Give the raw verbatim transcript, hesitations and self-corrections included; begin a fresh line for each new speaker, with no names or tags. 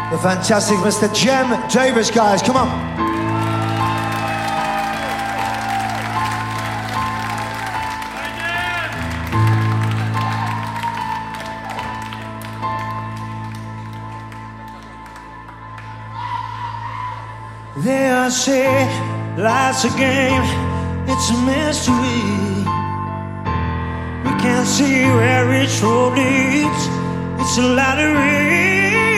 The fantastic Mister Jem Davis, guys, come on. They say life's a game, it's a mystery. We can't see where each road leads, it's a lottery.